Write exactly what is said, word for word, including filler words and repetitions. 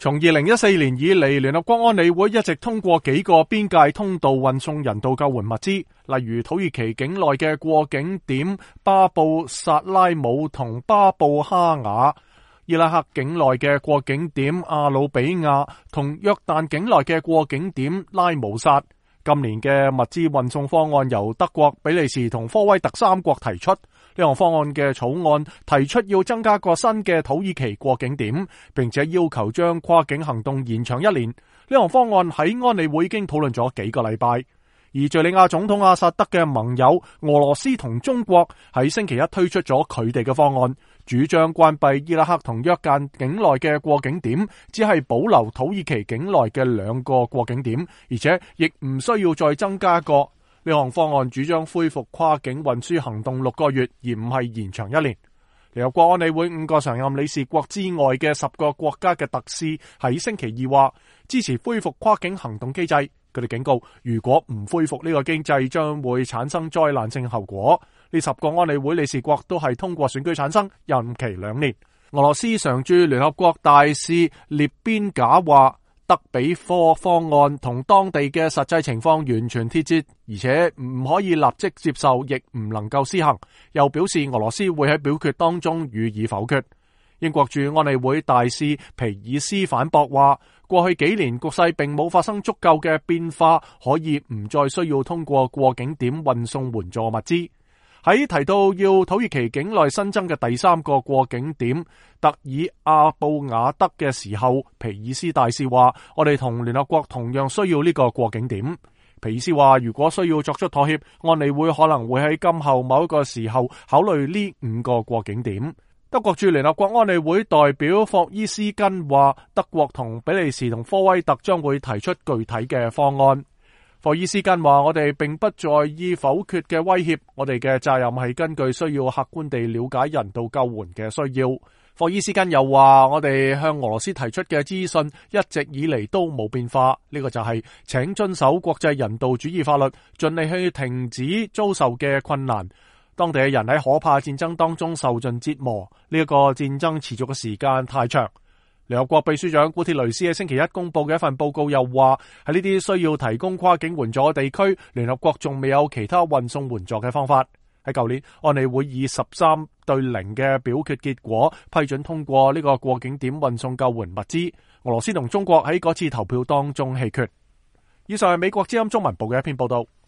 從二零一四年以嚟，聯合國安理會一直通過幾個邊界通道運送人道救援物資，例如土耳其境內嘅過境點巴布薩拉姆同巴布哈瓦、伊拉克境內嘅過境點阿魯比亞同約旦境內嘅過境點拉姆薩。今年嘅物資運送方案由德國、比利時同科威特三國提出。呢項方案嘅草案提出要增加個新嘅土耳其過境點，並且要求將跨境行動延長一年。呢項方案喺安理會已經討論咗幾個禮拜。而敘利亞總統阿薩德嘅盟友俄羅斯同中國喺星期一推出咗佢哋嘅方案，主張關閉伊拉克同約旦境內嘅過境點，只係保留土耳其境內嘅兩個過境點，而且亦唔需要再增加一個。呢項方案主張恢復跨境運輸行動六個月，而唔係延長一年。聯合國安理會五個常任理事國之外嘅十個國家嘅特使喺星期二話支持恢復跨境行動機制。佢哋警告，如果唔恢復呢個機制，將會產生災難性後果。呢十個安理會理事國都係通過選舉產生，任期兩年。俄羅斯常駐聯合國大使列邊賈話，德比科方案同當地嘅實際情況完全脫節，而且唔可以立即接受，亦唔能夠施行。又表示俄羅斯會喺表決當中予以否決。英國駐安理會大使皮爾斯反駁話，過去幾年局勢並冇發生足夠嘅變化，可以唔再需要通過過境點運送援助物資。喺提到要土耳其境內新增嘅第三個過境點特爾阿布瓦德嘅時候，皮爾斯大使話，我哋同聯合國同樣需要呢個過境點。皮爾斯話，如果需要作出妥協，安理會可能會喺今後某一個時候考慮呢五個過境點。德國駐聯合國安理會代表霍伊斯根話，德國同比利時同科威特將會提出具體嘅方案。霍伊斯根話，我哋並不在意否決嘅威脅，我哋嘅責任係根據需要客觀地了解人道救援嘅需要。霍伊斯根又話，我哋向俄羅斯提出嘅資訊一直以嚟都冇變化，呢個就係請遵守國際人道主義法律，盡力去停止遭受嘅困難。當地嘅人喺可怕戰爭當中受盡折磨，呢一個戰爭持續嘅時間太長。聯合國秘書長古鐵雷斯喺星期一公布嘅一份報告又話，喺呢啲需要提供跨境援助嘅地區，聯合國仲未有其他運送援助嘅方法。喺舊年，安理會以十三對零嘅表決結果批准通過呢個過境點運送救援物資。俄羅斯同中國喺嗰次投票當中棄權。以上係美國之音中文部嘅一篇報道。